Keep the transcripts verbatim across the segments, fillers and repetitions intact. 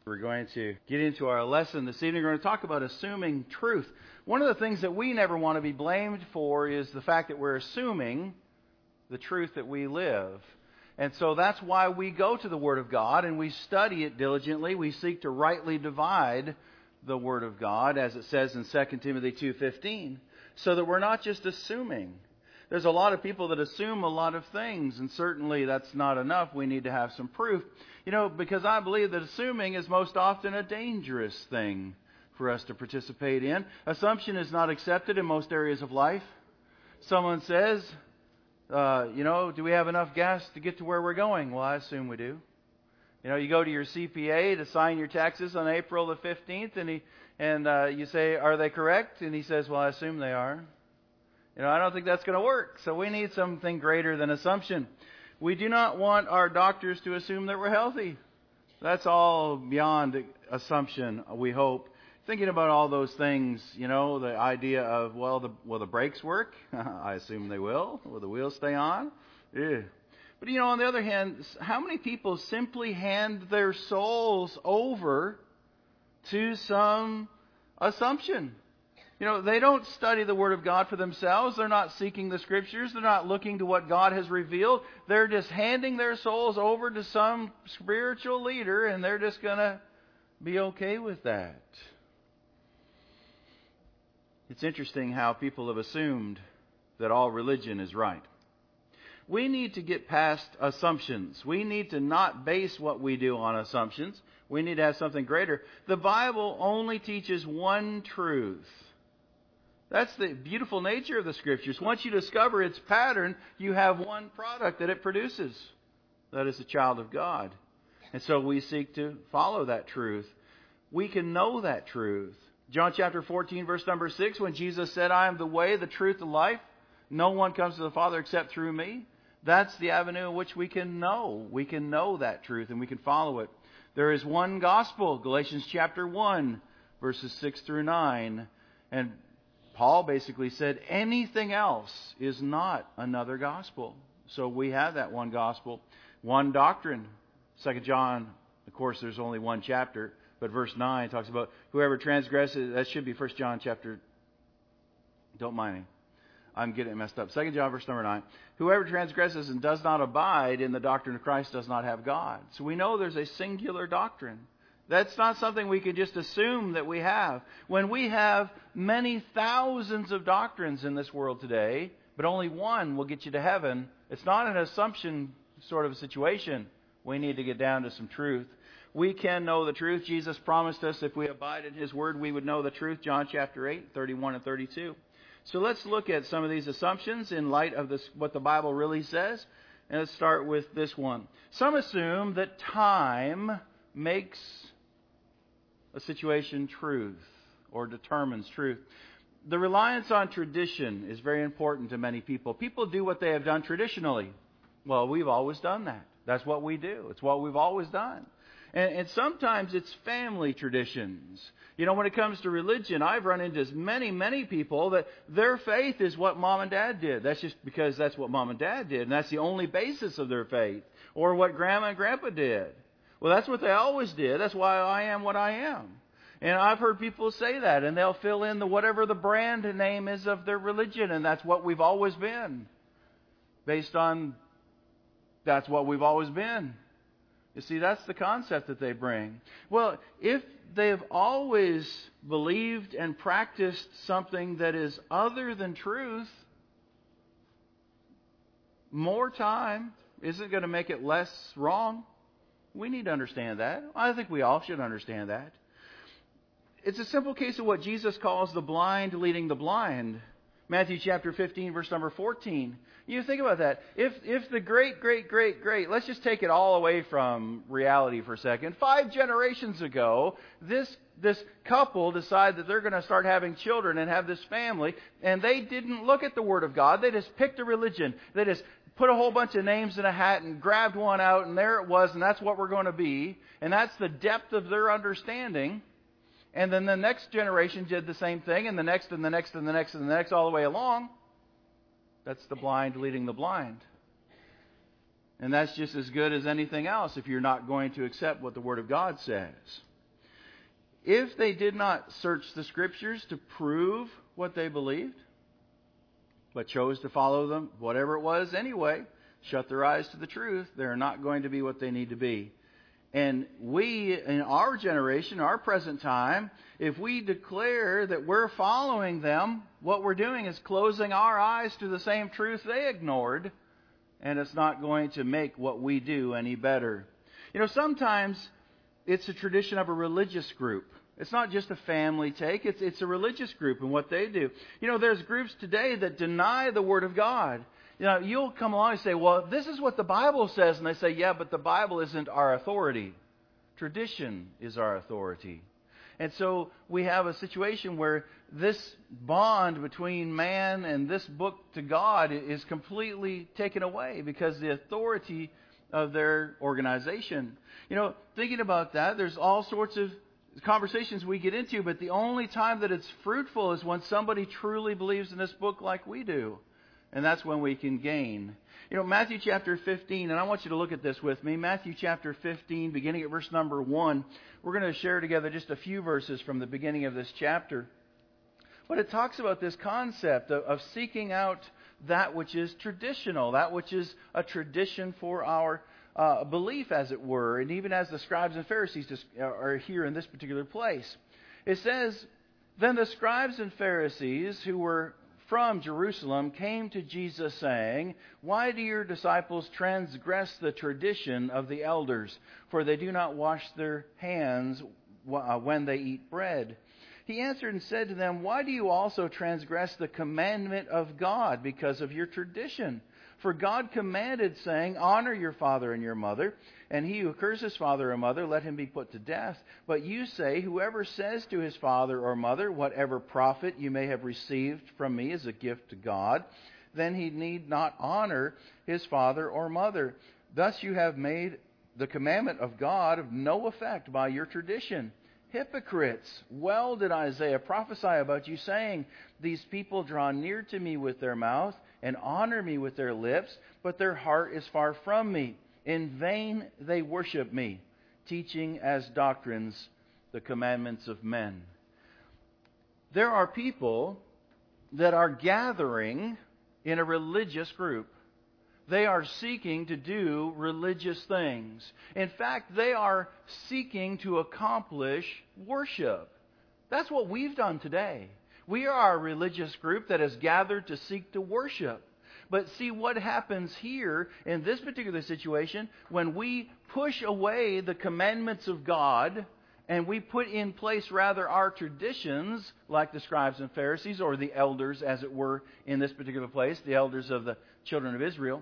We're going to get into our lesson this evening. We're going to talk about assuming truth. One of the things that we never want to be blamed for is the fact that we're assuming the truth that we live. And so that's why we go to the Word of God and we study it diligently. We seek to rightly divide the Word of God, as it says in Second Timothy two fifteen, so that we're not just assuming. There's a lot of people that assume a lot of things, and certainly that's not enough. We need to have some proof. You know, because I believe that assuming is most often a dangerous thing for us to participate in. Assumption is not accepted in most areas of life. Someone says, uh, you know, do we have enough gas to get to where we're going? Well, I assume we do. You know, you go to your C P A to sign your taxes on April the fifteenth, and he and uh, you say, are they correct? And he says, well, I assume they are. You know, I don't think that's going to work. So we need something greater than assumption. We do not want our doctors to assume that we're healthy. That's all beyond assumption, we hope. Thinking about all those things, you know, the idea of, well, the, will the brakes work? I assume they will. Will the wheels stay on? Ew. But, you know, on the other hand, how many people simply hand their souls over to some assumption? You know, they don't study the Word of God for themselves. They're not seeking the Scriptures. They're not looking to what God has revealed. They're just handing their souls over to some spiritual leader, and they're just going to be okay with that. It's interesting how people have assumed that all religion is right. We need to get past assumptions. We need to not base what we do on assumptions. We need to have something greater. The Bible only teaches one truth. That's the beautiful nature of the Scriptures. Once you discover its pattern, you have one product that it produces. That is a child of God. And so we seek to follow that truth. We can know that truth. John chapter fourteen, verse number six, when Jesus said, I am the way, the truth, the life. No one comes to the Father except through me. That's the avenue in which we can know. We can know that truth and we can follow it. There is one gospel, Galatians chapter one, verses six through nine. And Paul basically said anything else is not another gospel. So we have that one gospel, one doctrine. Second John, of course, there's only one chapter, but verse nine talks about whoever transgresses. That should be First John chapter. Don't mind me. I'm getting it messed up. Second John, verse number nine. Whoever transgresses and does not abide in the doctrine of Christ does not have God. So we know there's a singular doctrine. That's not something we can just assume that we have. When we have many thousands of doctrines in this world today, but only one will get you to heaven, it's not an assumption sort of a situation. We need to get down to some truth. We can know the truth. Jesus promised us if we abide in His Word, we would know the truth. John chapter eight, thirty-one and thirty-two. So let's look at some of these assumptions in light of this, what the Bible really says. And let's start with this one. Some assume that time makes a situation truth or determines truth. The reliance on tradition is very important to many people. People do what they have done traditionally. Well, we've always done that. That's what we do. It's what we've always done. And, and sometimes it's family traditions. You know, when it comes to religion, I've run into many, many people that their faith is what mom and dad did. That's just because that's what mom and dad did. And that's the only basis of their faith. Or what grandma and grandpa did. Well, that's what they always did. That's why I am what I am. And I've heard people say that, and they'll fill in the whatever the brand name is of their religion, and that's what we've always been. Based on that's what we've always been. You see, that's the concept that they bring. Well, if they've always believed and practiced something that is other than truth, more time isn't going to make it less wrong. We need to understand that. I think we all should understand that. It's a simple case of what Jesus calls the blind leading the blind. Matthew chapter fifteen, verse number fourteen. You think about that. If if the great, great, great, great, let's just take it all away from reality for a second. Five generations ago, this this couple decided that they're going to start having children and have this family, and they didn't look at the Word of God. They just picked a religion. They just put a whole bunch of names in a hat and grabbed one out, and there it was, and that's what we're going to be. And that's the depth of their understanding. And then the next generation did the same thing, and the next, and the next, and the next, and the next, all the way along. That's the blind leading the blind. And that's just as good as anything else if you're not going to accept what the Word of God says. if they did not search the Scriptures to prove what they believed, but chose to follow them, whatever it was anyway, shut their eyes to the truth, they're not going to be what they need to be. And we, in our generation, our present time, if we declare that we're following them, what we're doing is closing our eyes to the same truth they ignored, and it's not going to make what we do any better. You know, sometimes it's a tradition of a religious group. It's not just a family take, it's, it's a religious group and what they do. You know, there's groups today that deny the Word of God. You know, you'll come along and say, well, this is what the Bible says. And they say, yeah, but the Bible isn't our authority. Tradition is our authority. And so we have a situation where this bond between man and this book to God is completely taken away because the authority of their organization. You know, thinking about that, there's all sorts of conversations we get into, but the only time that it's fruitful is when somebody truly believes in this book like we do. And that's when we can gain. You know, Matthew chapter fifteen, and I want you to look at this with me. Matthew chapter fifteen, beginning at verse number one. We're going to share together just a few verses from the beginning of this chapter. But it talks about this concept of, of seeking out that which is traditional, that which is a tradition for our uh, belief, as it were, and even as the scribes and Pharisees just are here in this particular place. It says, then the scribes and Pharisees who were from Jerusalem came to Jesus saying, why do your disciples transgress the tradition of the elders? For they do not wash their hands when they eat bread. He answered and said to them, why do you also transgress the commandment of God because of your tradition? For God commanded, saying, honor your father and your mother, and he who curses father or mother, let him be put to death. But you say, whoever says to his father or mother, whatever profit you may have received from me as a gift to God, then he need not honor his father or mother. Thus you have made the commandment of God of no effect by your tradition. Hypocrites, well did Isaiah prophesy about you, saying, these people draw near to me with their mouth and honor me with their lips, but their heart is far from me. In vain they worship me, teaching as doctrines the commandments of men. There are people that are gathering in a religious group. They are seeking to do religious things. In fact, they are seeking to accomplish worship. That's what we've done today. We are a religious group that has gathered to seek to worship. But see what happens here in this particular situation when we push away the commandments of God and we put in place rather our traditions, like the scribes and Pharisees, or the elders, as it were, in this particular place, the elders of the children of Israel.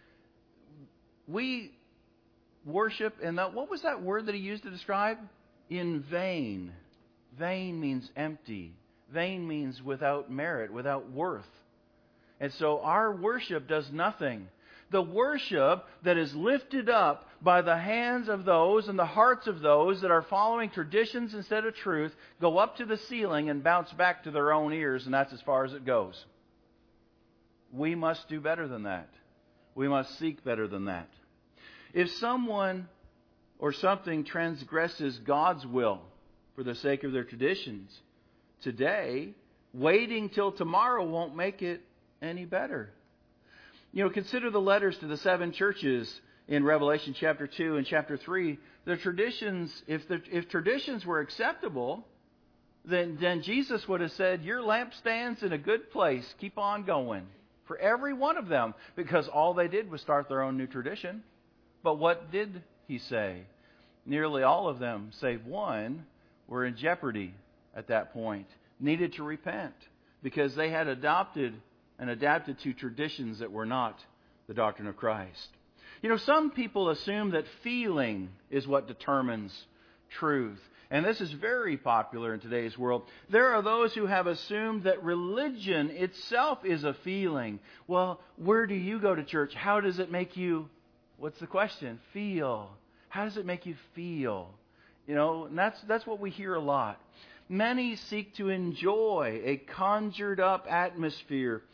We worship, and that, what was that word that he used to describe? In vain. Vain means empty. Vain means without merit, without worth. And so our worship does nothing. The worship that is lifted up by the hands of those and the hearts of those that are following traditions instead of truth go up to the ceiling and bounce back to their own ears, and that's as far as it goes. We must do better than that. We must seek better than that. If someone or something transgresses God's will for the sake of their traditions today, waiting till tomorrow won't make it any better. You know, consider the letters to the seven churches in Revelation chapter two and chapter three. The traditions, if the, if traditions were acceptable, then, then Jesus would have said, your lampstand's in a good place. Keep on going. For every one of them, because all they did was start their own new tradition. But what did he say? Nearly all of them, save one, were in jeopardy at that point, needed to repent because they had adopted and adapted to traditions that were not the doctrine of Christ. You know, some people assume that feeling is what determines truth. And this is very popular in today's world. There are those who have assumed that religion itself is a feeling. Well, where do you go to church? How does it make you, what's the question? Feel. How does it make you feel? You know, and that's that's what we hear a lot. Many seek to enjoy a conjured up atmosphere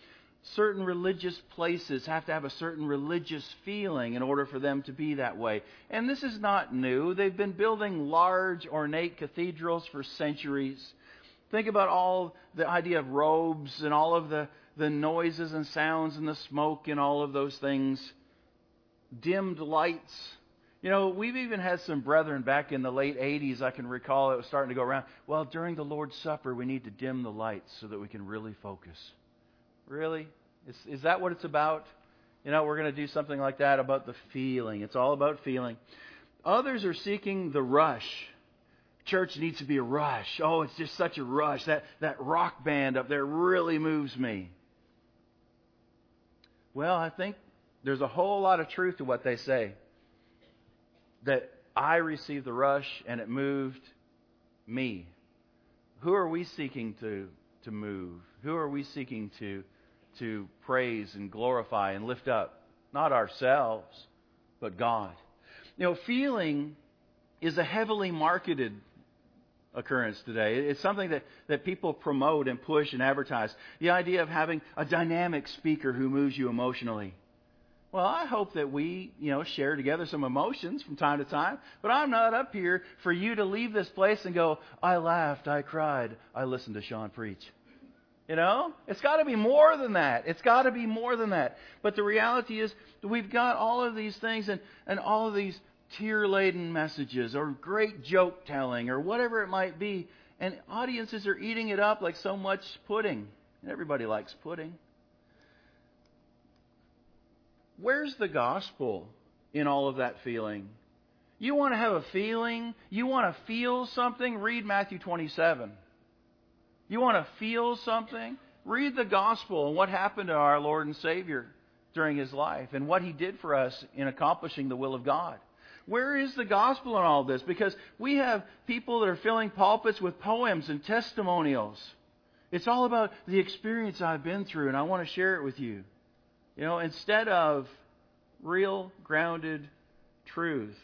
Certain religious places have to have a certain religious feeling in order for them to be that way. And this is not new. They've been building large, ornate cathedrals for centuries. Think about all the idea of robes and all of the, the noises and sounds and the smoke and all of those things. Dimmed lights. You know, we've even had some brethren back in the late eighties, I can recall, it was starting to go around. Well, during the Lord's Supper, we need to dim the lights so that we can really focus. Really? Is, is that what it's about? You know, we're going to do something like that about the feeling. It's all about feeling. Others are seeking the rush. Church needs to be a rush. Oh, it's just such a rush. That, that rock band up there really moves me. Well, I think there's a whole lot of truth to what they say. That I received the rush and it moved me. Who are we seeking to, to move? Who are we seeking to, to praise and glorify and lift up? Not ourselves, but God. You know, feeling is a heavily marketed occurrence today. It's something that, that people promote and push and advertise. The idea of having a dynamic speaker who moves you emotionally. Well, I hope that we, you know, share together some emotions from time to time. But I'm not up here for you to leave this place and go, I laughed, I cried, I listened to Sean preach. You know? It's got to be more than that. It's got to be more than that. But the reality is we've got all of these things and, and all of these tear-laden messages or great joke telling or whatever it might be. And audiences are eating it up like so much pudding. And everybody likes pudding. Where's the gospel in all of that feeling? You want to have a feeling? You want to feel something? Read Matthew twenty-seven. You want to feel something? Read the gospel and what happened to our Lord and Savior during His life and what He did for us in accomplishing the will of God. Where is the gospel in all this? Because we have people that are filling pulpits with poems and testimonials. It's all about the experience I've been through and I want to share it with you. You know, instead of real, grounded truth.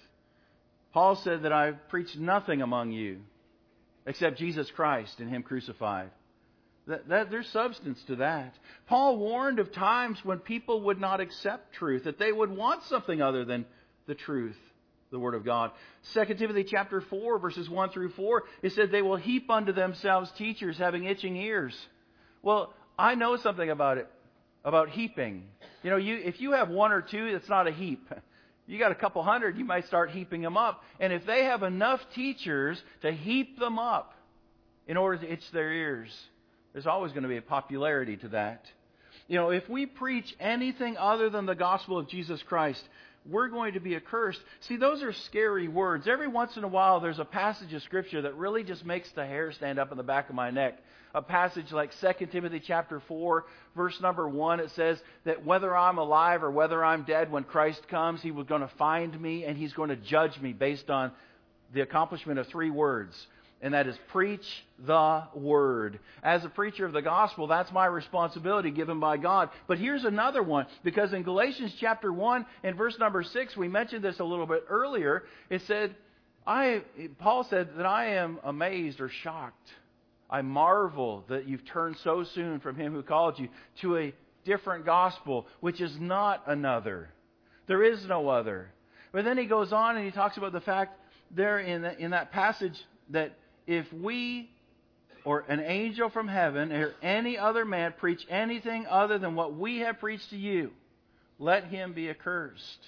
Paul said that I've preached nothing among you except Jesus Christ and Him crucified. That, that, there's substance to that. Paul warned of times when people would not accept truth, that they would want something other than the truth, the Word of God. Second Timothy chapter four, verses one through four, it said they will heap unto themselves teachers having itching ears. Well, I know something about it. About heaping. You know, you if you have one or two, it's not a heap. You got a couple hundred, you might start heaping them up. And if they have enough teachers to heap them up in order to itch their ears, there's always going to be a popularity to that. You know, if we preach anything other than the gospel of Jesus Christ, we're going to be accursed. See, those are scary words. Every once in a while, there's a passage of Scripture that really just makes the hair stand up in the back of my neck. A passage like Second Timothy chapter four, verse number one, it says that whether I'm alive or whether I'm dead, when Christ comes, He was going to find me and He's going to judge me based on the accomplishment of three words. And that is preach the word. As a preacher of the gospel, that's my responsibility given by God. But here's another one, because in Galatians chapter one and verse number six, we mentioned this a little bit earlier. It said, I, Paul said that I am amazed or shocked. I marvel that you've turned so soon from Him who called you to a different gospel, which is not another. There is no other. But then he goes on and he talks about the fact there in, the, in that passage that if we or an angel from heaven or any other man preach anything other than what we have preached to you, let him be accursed.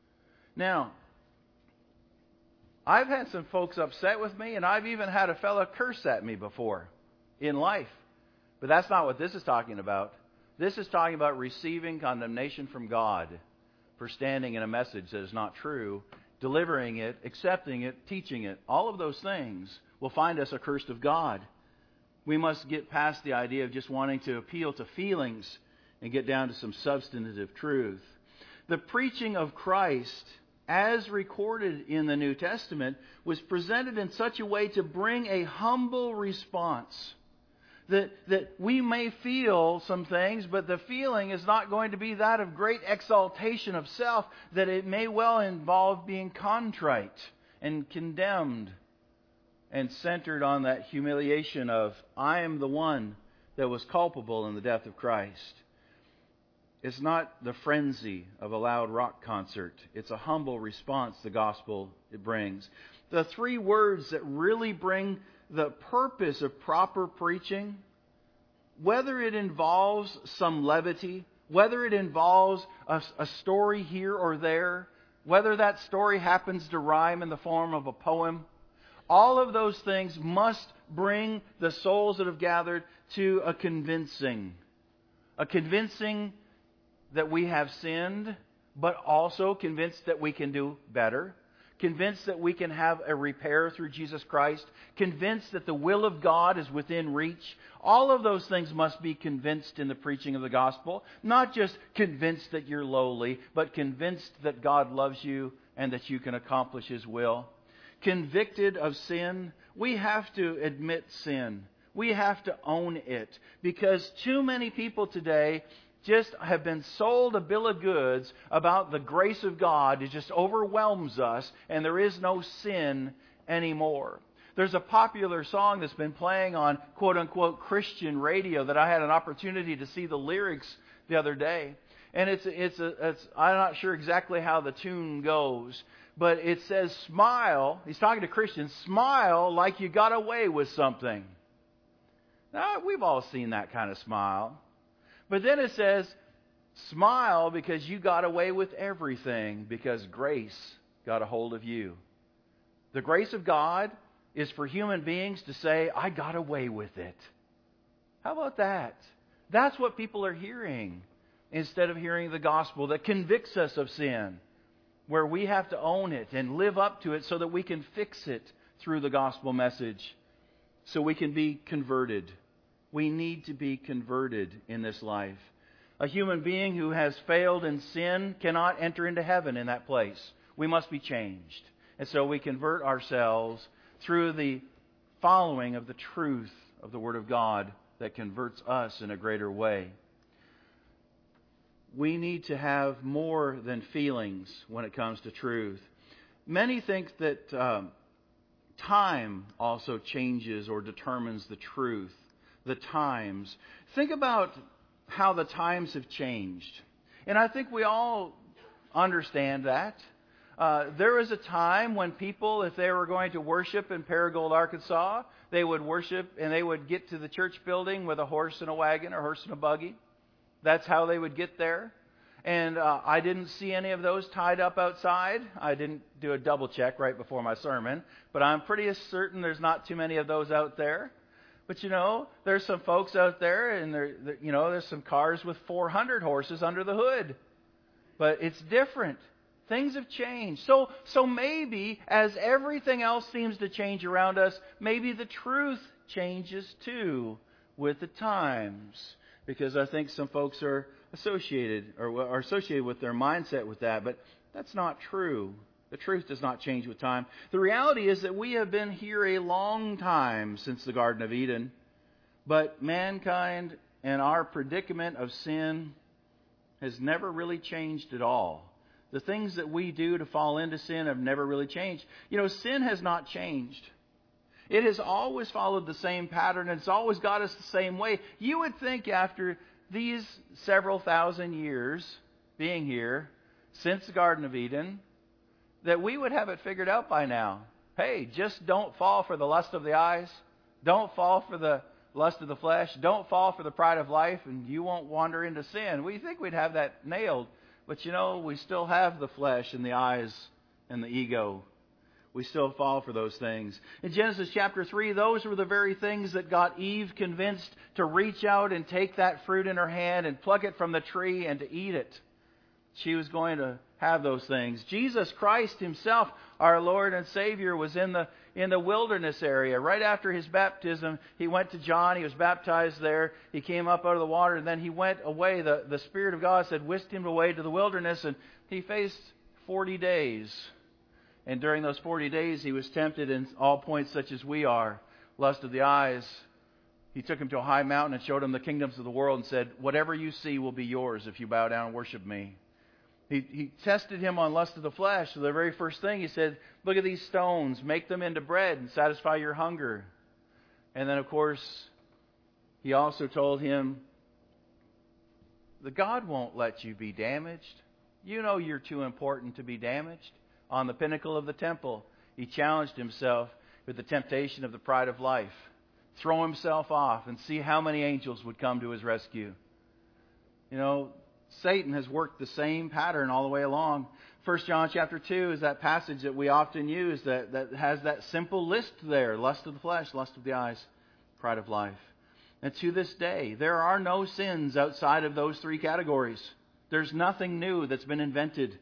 Now, I've had some folks upset with me, and I've even had a fellow curse at me before in life. But that's not what this is talking about. This is talking about receiving condemnation from God for standing in a message that is not true, delivering it, accepting it, teaching it. All of those things will find us accursed of God. We must get past the idea of just wanting to appeal to feelings and get down to some substantive truth. The preaching of Christ, as recorded in the New Testament, was presented in such a way to bring a humble response. That, that we may feel some things, but the feeling is not going to be that of great exaltation of self, that it may well involve being contrite and condemned and centered on that humiliation of, I am the one that was culpable in the death of Christ. It's not the frenzy of a loud rock concert. It's a humble response the gospel it brings. The three words that really bring the purpose of proper preaching, whether it involves some levity, whether it involves a, a story here or there, whether that story happens to rhyme in the form of a poem, all of those things must bring the souls that have gathered to a convincing. A convincing that we have sinned, but also convinced that we can do better. Convinced that we can have a repair through Jesus Christ. Convinced that the will of God is within reach. All of those things must be convinced in the preaching of the gospel. Not just convinced that you're lowly, but convinced that God loves you and that you can accomplish His will. Convicted of sin, we have to admit sin. We have to own it. Because too many people today just have been sold a bill of goods about the grace of God. It just overwhelms us, and there is no sin anymore. There's a popular song that's been playing on quote-unquote Christian radio that I had an opportunity to see the lyrics the other day. And it's it's a, it's I'm not sure exactly how the tune goes, but it says, smile, he's talking to Christians, smile like you got away with something. Now, we've all seen that kind of smile. But then it says, smile because you got away with everything because grace got a hold of you. The grace of God is for human beings to say, I got away with it. How about that? That's what people are hearing instead of hearing the gospel that convicts us of sin, where we have to own it and live up to it so that we can fix it through the gospel message, so we can be converted. We need to be converted in this life. A human being who has failed in sin cannot enter into heaven in that place. We must be changed. And so we convert ourselves through the following of the truth of the Word of God that converts us in a greater way. We need to have more than feelings when it comes to truth. Many think that um, time also changes or determines the truth. The times. Think about how the times have changed. And I think we all understand that. Uh, there was a time when people, if they were going to worship in Paragould, Arkansas, they would worship and they would get to the church building with a horse and a wagon or horse and a buggy. That's how they would get there. And uh, I didn't see any of those tied up outside. I didn't do a double check right before my sermon, but I'm pretty certain there's not too many of those out there. But, you know, there's some folks out there, and there, you know, there's some cars with four hundred horses under the hood. But it's different. Things have changed. So, so maybe, as everything else seems to change around us, maybe the truth changes too with the times. Because I think some folks are associated, or are associated with their mindset with that. But that's not true. The truth does not change with time. The reality is that we have been here a long time since the Garden of Eden. But mankind and our predicament of sin has never really changed at all. The things that we do to fall into sin have never really changed. You know, sin has not changed. It has always followed the same pattern, and it's always got us the same way. You would think after these several thousand years being here, since the Garden of Eden, that we would have it figured out by now. Hey, just don't fall for the lust of the eyes. Don't fall for the lust of the flesh. Don't fall for the pride of life, and you won't wander into sin. We think we'd have that nailed. But you know, we still have the flesh and the eyes and the ego. We still fall for those things. In Genesis chapter three, those were the very things that got Eve convinced to reach out and take that fruit in her hand and pluck it from the tree and to eat it. She was going to have those things. Jesus Christ Himself, our Lord and Savior, was in the in the wilderness area. Right after His baptism, He went to John. He was baptized there. He came up out of the water, and then He went away. The, the Spirit of God said, whisked Him away to the wilderness, and He faced forty days. And during those forty days, He was tempted in all points such as we are. Lust of the eyes. He took Him to a high mountain and showed Him the kingdoms of the world and said, whatever you see will be yours if you bow down and worship Me. He, he tested Him on lust of the flesh. So the very first thing He said, look at these stones, make them into bread and satisfy your hunger. And then, of course, He also told Him the God won't let you be damaged. You know you're too important to be damaged. On the pinnacle of the temple, he challenged himself with the temptation of the pride of life. Throw himself off and see how many angels would come to his rescue. You know, Satan has worked the same pattern all the way along. First John chapter two is that passage that we often use that, that has that simple list there. Lust of the flesh, lust of the eyes, pride of life. And to this day, there are no sins outside of those three categories. There's nothing new that's been invented.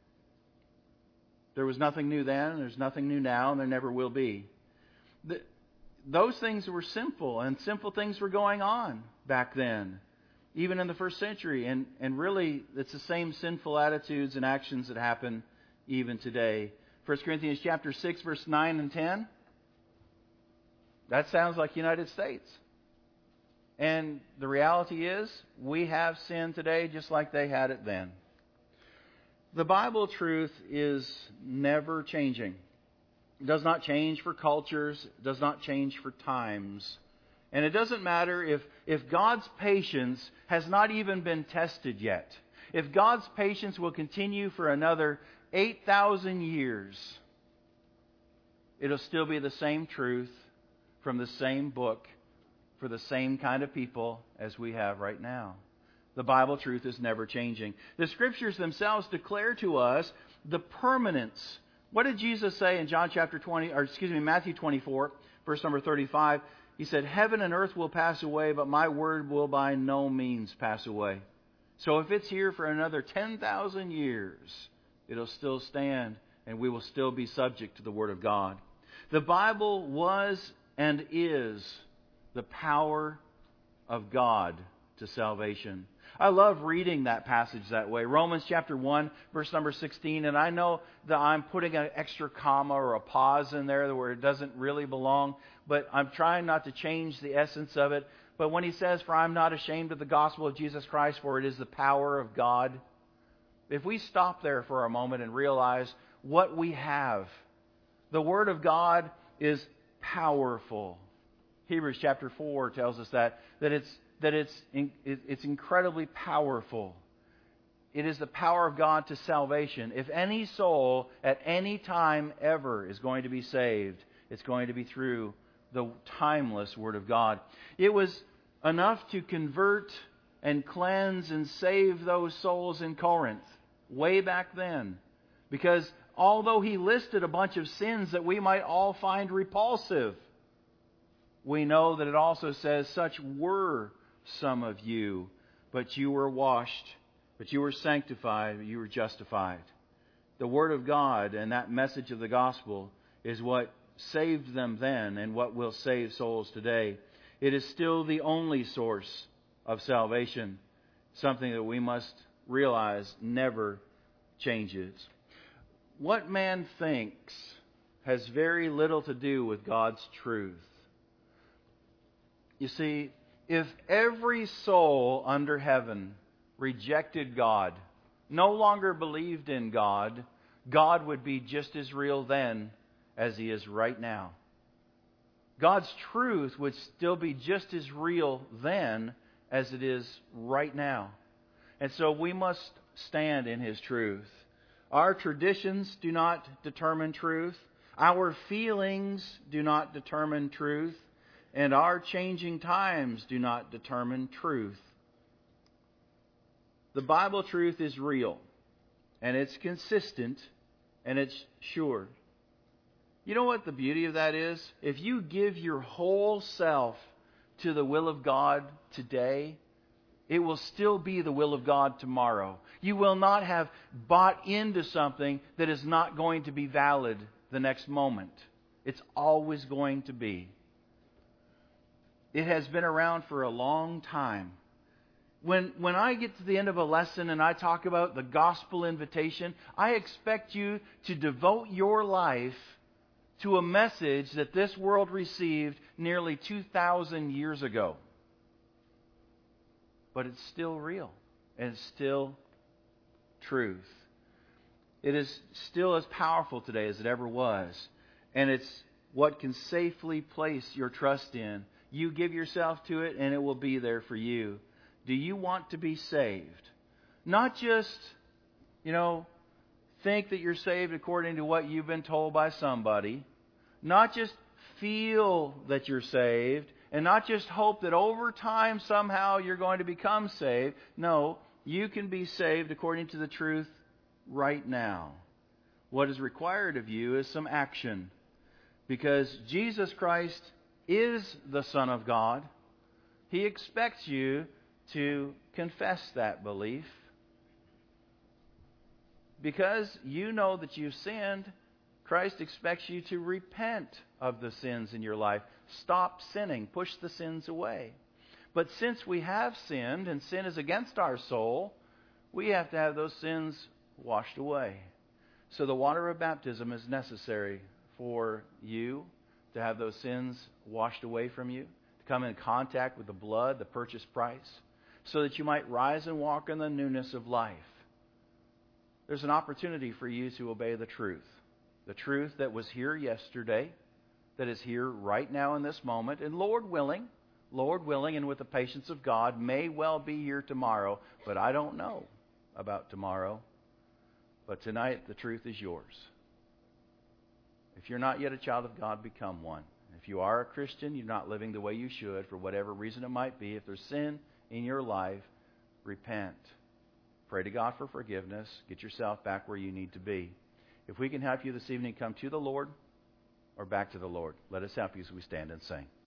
There was nothing new then, there's nothing new now, and there never will be. The, those things were simple, and simple things were going on back then, even in the first century. And, and really, it's the same sinful attitudes and actions that happen even today. First Corinthians chapter six, verse nine and ten. That sounds like United States. And the reality is, we have sin today just like they had it then. The Bible truth is never changing. It does not change for cultures. It does not change for times. And it doesn't matter if, if God's patience has not even been tested yet. If God's patience will continue for another eight thousand years, it'll still be the same truth from the same book for the same kind of people as we have right now. The Bible truth is never changing. The Scriptures themselves declare to us the permanence. What did Jesus say in John chapter twenty, or excuse me, Matthew twenty-four, verse number thirty-five? He said, "Heaven and earth will pass away, but my word will by no means pass away." So if it's here for another ten thousand years, it'll still stand, and we will still be subject to the Word of God. The Bible was and is the power of God to salvation. I love reading that passage that way. Romans chapter one, verse number sixteen. And I know that I'm putting an extra comma or a pause in there where it doesn't really belong. But I'm trying not to change the essence of it. But when he says, "For I'm not ashamed of the gospel of Jesus Christ, for it is the power of God." If we stop there for a moment and realize what we have, the Word of God is powerful. Hebrews chapter four tells us that, that it's that it's it's incredibly powerful. It is the power of God to salvation. If any soul at any time ever is going to be saved, it's going to be through the timeless Word of God. It was enough to convert and cleanse and save those souls in Corinth way back then. Because although he listed a bunch of sins that we might all find repulsive, we know that it also says, "Such were some of you, but you were washed, but you were sanctified, but you were justified." The Word of God and that message of the gospel is what saved them then and what will save souls today. It is still the only source of salvation, something that we must realize never changes. What man thinks has very little to do with God's truth. You see, if every soul under heaven rejected God, no longer believed in God, God would be just as real then as He is right now. God's truth would still be just as real then as it is right now. And so we must stand in His truth. Our traditions do not determine truth. Our feelings do not determine truth. And our changing times do not determine truth. The Bible truth is real, and it's consistent, and it's sure. You know what the beauty of that is? If you give your whole self to the will of God today, it will still be the will of God tomorrow. You will not have bought into something that is not going to be valid the next moment. It's always going to be. It has been around for a long time. When, when I get to the end of a lesson and I talk about the gospel invitation, I expect you to devote your life to a message that this world received nearly two thousand years ago. But it's still real, and it's still truth. It is still as powerful today as it ever was, and it's what can safely place your trust in. You give yourself to it, and it will be there for you. Do you want to be saved? Not just, you know, think that you're saved according to what you've been told by somebody. Not just feel that you're saved. And not just hope that over time somehow you're going to become saved. No, you can be saved according to the truth right now. What is required of you is some action. Because Jesus Christ is the Son of God. He expects you to confess that belief. Because you know that you've sinned, Christ expects you to repent of the sins in your life. Stop sinning. Push the sins away. But since we have sinned, and sin is against our soul, we have to have those sins washed away. So the water of baptism is necessary for you to have those sins washed away from you, to come in contact with the blood, the purchase price, so that you might rise and walk in the newness of life. There's an opportunity for you to obey the truth. The truth that was here yesterday, that is here right now in this moment, and Lord willing, Lord willing, and with the patience of God, may well be here tomorrow, but I don't know about tomorrow. But tonight, the truth is yours. If you're not yet a child of God, become one. If you are a Christian, you're not living the way you should, for whatever reason it might be. If there's sin in your life, repent. Pray to God for forgiveness. Get yourself back where you need to be. If we can help you this evening, come to the Lord or back to the Lord. Let us help you as we stand and sing.